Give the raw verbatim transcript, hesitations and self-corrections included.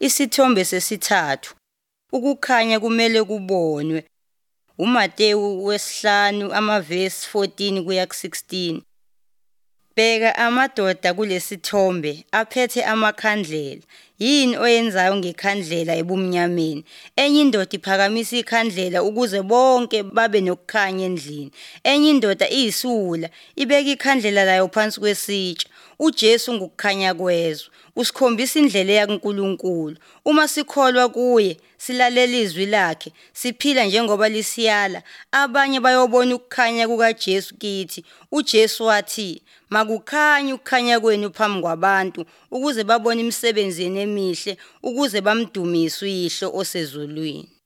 Isithombe sesithathu. Ukukhanya kumele kubonwe. uMatewu wesihlanu amavesi fourteen kuya ku-sixteen. Bheka amadoda kulesithombe aphethe amakhandlela. Yini oyenzayo ngekhandlela ebumnyameni? Enye indoda iphakamisa ikhandlela ukuze bonke babe nokukhanya endlini. Enye indoda iyisiwula ibeka ikhandlela layo phansi kwesitsha. uJesu ngukukhanya kwezwe. Usikhombisa indlela yakuNkulunkulu. Uma sikholwa kuye, silalela izwi lakhe, siphila njengoba lisiyala, abanye bayobona ukukhanya kukaJesu kithi. uJesu wathi, "Makukhanye ukukhanya kwenu phambi kwabantu, ukuze babone imisebenzi yenu emihle, ukuze bamdumise uYihlo osezulwini."